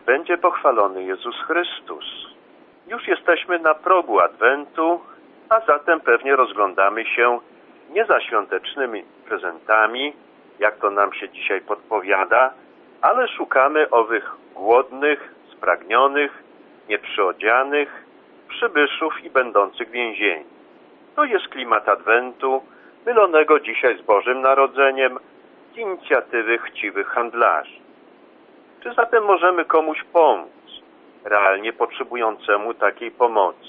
Niech będzie pochwalony Jezus Chrystus. Już jesteśmy na progu Adwentu, a zatem pewnie rozglądamy się nie za świątecznymi prezentami, jak to nam się dzisiaj podpowiada, ale szukamy owych głodnych, spragnionych, nieprzyodzianych, przybyszów i będących w więzieniu. To jest klimat Adwentu, mylonego dzisiaj z Bożym Narodzeniem, z inicjatywy chciwych handlarzy. Czy zatem możemy komuś pomóc, realnie potrzebującemu takiej pomocy?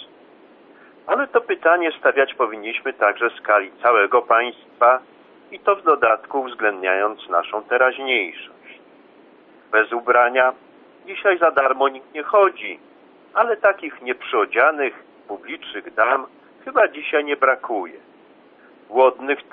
Ale to pytanie stawiać powinniśmy także w skali całego państwa i to w dodatku uwzględniając naszą teraźniejszość. Bez ubrania dzisiaj za darmo nikt nie chodzi, ale takich nieprzyodzianych, publicznych dam chyba dzisiaj nie brakuje. Głodnych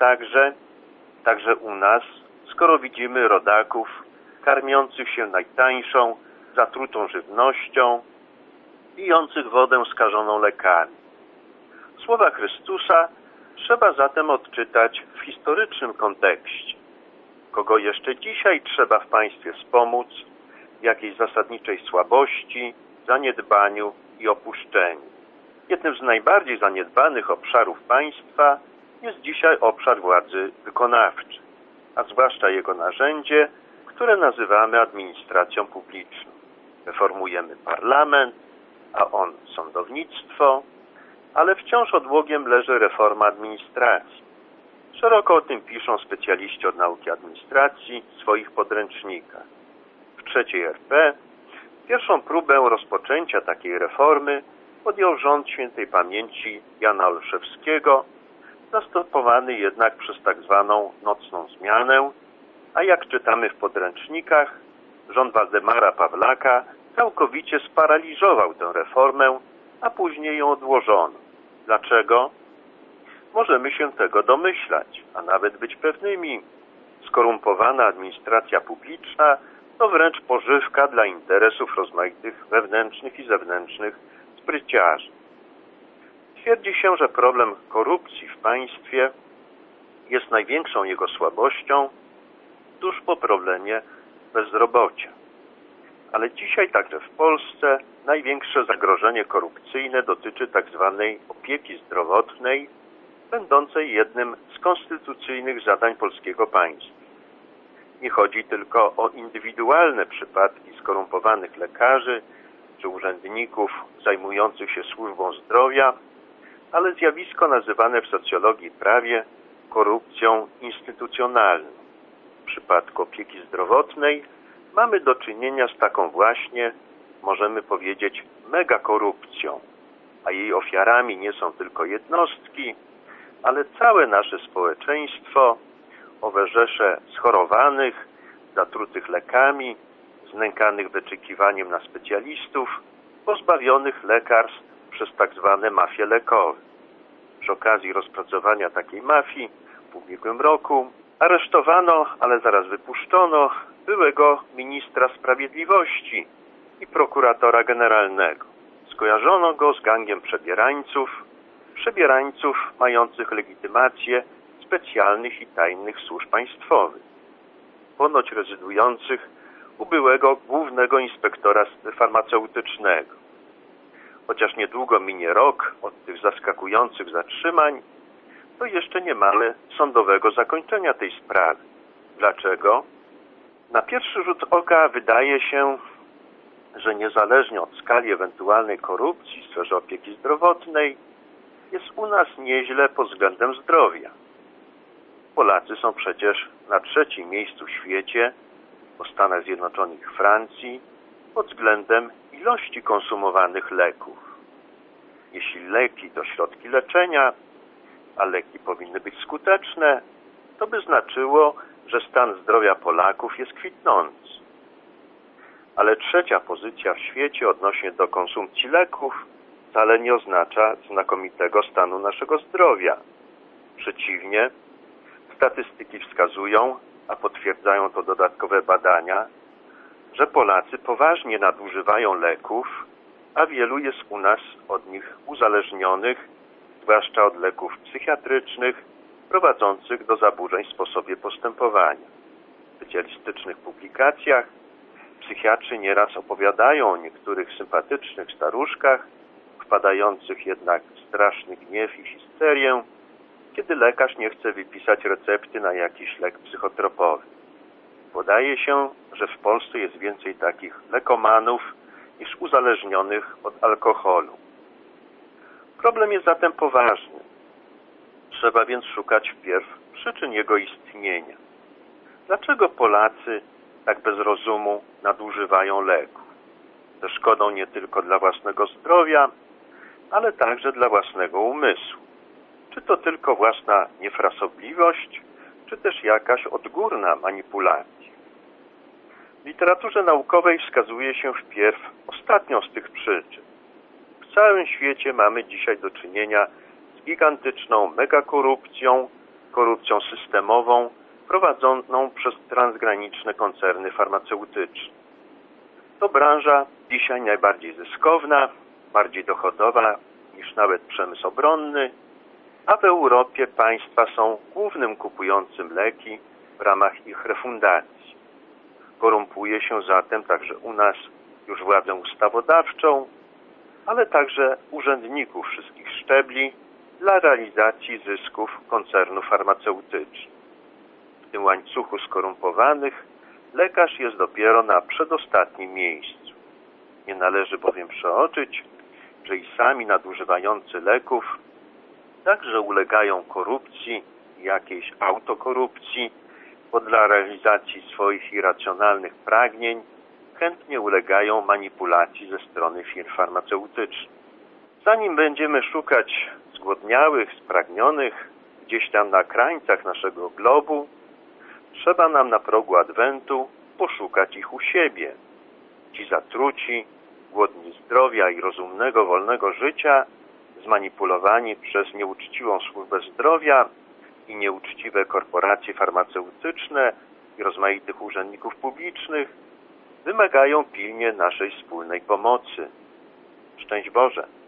także u nas, skoro widzimy rodaków karmiących się najtańszą, zatrutą żywnością, pijących wodę skażoną lekami. Słowa Chrystusa trzeba zatem odczytać w historycznym kontekście. Kogo jeszcze dzisiaj trzeba w państwie wspomóc w jakiejś zasadniczej słabości, zaniedbaniu i opuszczeniu. Jednym z najbardziej zaniedbanych obszarów państwa jest dzisiaj obszar władzy wykonawczej, a zwłaszcza jego narzędzie, które nazywamy administracją publiczną. Reformujemy parlament, a on sądownictwo, ale wciąż odłogiem leży reforma administracji. Szeroko o tym piszą specjaliści od nauki administracji w swoich podręcznikach. W III RP pierwszą próbę rozpoczęcia takiej reformy podjął rząd świętej pamięci Jana Olszewskiego, zastępowany jednak przez tak zwaną nocną zmianę, a jak czytamy w podręcznikach, rząd Waldemara Pawlaka całkowicie sparaliżował tę reformę, a później ją odłożono. Dlaczego? Możemy się tego domyślać, a nawet być pewnymi. Skorumpowana administracja publiczna to wręcz pożywka dla interesów rozmaitych wewnętrznych i zewnętrznych spryciarzy. Twierdzi się, że problem korupcji w państwie jest największą jego słabością tuż po problemie bezrobocia. Ale dzisiaj także w Polsce największe zagrożenie korupcyjne dotyczy tzw. opieki zdrowotnej, będącej jednym z konstytucyjnych zadań polskiego państwa. Nie chodzi tylko o indywidualne przypadki skorumpowanych lekarzy czy urzędników zajmujących się służbą zdrowia, ale zjawisko nazywane w socjologii i prawie korupcją instytucjonalną. W przypadku opieki zdrowotnej mamy do czynienia z taką właśnie, możemy powiedzieć, megakorupcją, a jej ofiarami nie są tylko jednostki, ale całe nasze społeczeństwo, owe rzesze schorowanych, zatrutych lekami, znękanych wyczekiwaniem na specjalistów, pozbawionych lekarstw przez tak zwane mafie lekowe. Przy okazji rozpracowania takiej mafii w ubiegłym roku aresztowano, ale zaraz wypuszczono byłego ministra sprawiedliwości i prokuratora generalnego. Skojarzono go z gangiem przebierańców mających legitymację specjalnych i tajnych służb państwowych, ponoć rezydujących u byłego głównego inspektora farmaceutycznego. Chociaż niedługo minie rok od tych zaskakujących zatrzymań, to jeszcze nie mamy sądowego zakończenia tej sprawy. Dlaczego? Na pierwszy rzut oka wydaje się, że niezależnie od skali ewentualnej korupcji w sferze opieki zdrowotnej, jest u nas nieźle pod względem zdrowia. Polacy są przecież na 3. miejscu w świecie, po Stanach Zjednoczonych i Francji, pod względem ilości konsumowanych leków. Jeśli leki to środki leczenia, a leki powinny być skuteczne, to by znaczyło, że stan zdrowia Polaków jest kwitnący. Ale 3. pozycja w świecie odnośnie do konsumpcji leków wcale nie oznacza znakomitego stanu naszego zdrowia. Przeciwnie, statystyki wskazują, a potwierdzają to dodatkowe badania, że Polacy poważnie nadużywają leków, a wielu jest u nas od nich uzależnionych, zwłaszcza od leków psychiatrycznych, prowadzących do zaburzeń w sposobie postępowania. W specjalistycznych publikacjach psychiatrzy nieraz opowiadają o niektórych sympatycznych staruszkach, wpadających jednak w straszny gniew i histerię, kiedy lekarz nie chce wypisać recepty na jakiś lek psychotropowy. Podaje się, że w Polsce jest więcej takich lekomanów niż uzależnionych od alkoholu. Problem jest zatem poważny. Trzeba więc szukać wpierw przyczyn jego istnienia. Dlaczego Polacy tak bez rozumu nadużywają leków? Ze szkodą nie tylko dla własnego zdrowia, ale także dla własnego umysłu. Czy to tylko własna niefrasobliwość, czy też jakaś odgórna manipulacja? W literaturze naukowej wskazuje się wpierw ostatnią z tych przyczyn. W całym świecie mamy dzisiaj do czynienia z gigantyczną megakorupcją, korupcją systemową, prowadzoną przez transgraniczne koncerny farmaceutyczne. To branża dzisiaj najbardziej zyskowna, bardziej dochodowa niż nawet przemysł obronny, a w Europie państwa są głównym kupującym leki w ramach ich refundacji. Korumpuje się zatem także u nas już władzę ustawodawczą, ale także urzędników wszystkich szczebli dla realizacji zysków koncernów farmaceutycznych. W tym łańcuchu skorumpowanych lekarz jest dopiero na przedostatnim miejscu. Nie należy bowiem przeoczyć, że i sami nadużywający leków także ulegają korupcji, jakiejś autokorupcji, bo dla realizacji swoich irracjonalnych pragnień chętnie ulegają manipulacji ze strony firm farmaceutycznych. Zanim będziemy szukać zgłodniałych, spragnionych gdzieś tam na krańcach naszego globu, trzeba nam na progu Adwentu poszukać ich u siebie. Ci zatruci, głodni zdrowia i rozumnego, wolnego życia, zmanipulowani przez nieuczciwą służbę zdrowia i nieuczciwe korporacje farmaceutyczne i rozmaitych urzędników publicznych, wymagają pilnie naszej wspólnej pomocy. Szczęść Boże!